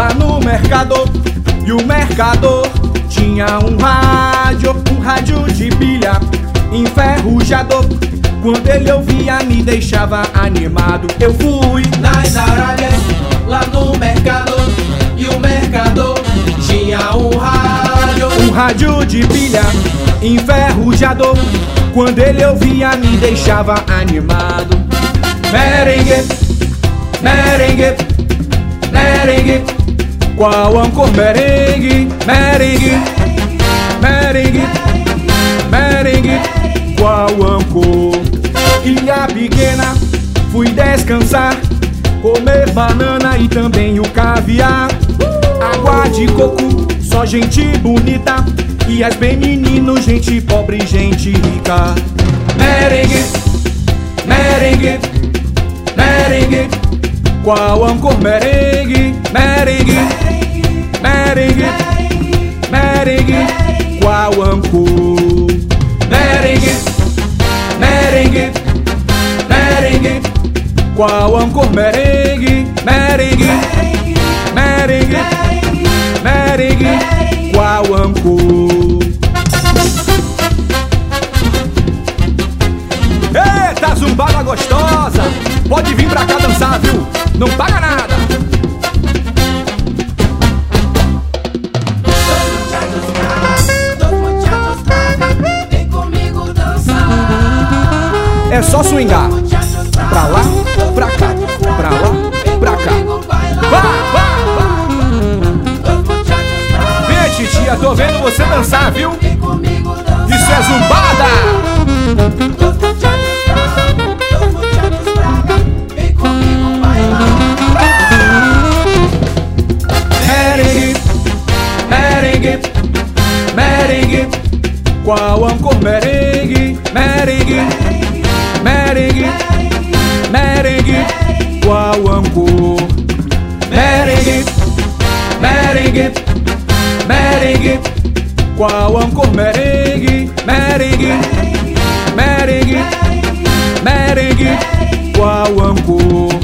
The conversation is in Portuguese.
lá no mercado. E o mercador tinha um rádio de pilha enferrujado. Quando ele ouvia me deixava animado. Eu fui nas Arábias, lá no mercado. E o mercador tinha um rádio de pilha enferrujado. Quando ele ouvia me deixava animado. Merengue, merengue, merengue, qual ancor merengue? Merengue, merengue, merengue, qual ancor? Ilha pequena, fui descansar, comer banana e também o caviar. Água de coco, só gente bonita, e as bem menino, gente pobre, gente rica. Merengue, merengue, merengue, qual ancor merengue? Merengue, merengue, merengue, qual ancor? Merengue, merengue, merengue, qual ancor merengue? Merengue, merengue, merengue, qual ancor? Eita, zumbada gostosa! Pode vir pra cá dançar, viu? Não paga nada! Vem comigo dançar. É só swingar. Pra lá, pra cá, pra lá, pra cá. Vá, vá, vá! Vem, titia, tô vendo você dançar, viu? Isso é zumbada! Merengue, merengue, merengue, qual ancor merengue? Merengue, merengue, merengue, qual ancor? Merengue, merengue, merengue, qual ancor merengue? Merengue, merengue, merengue, qual ancor?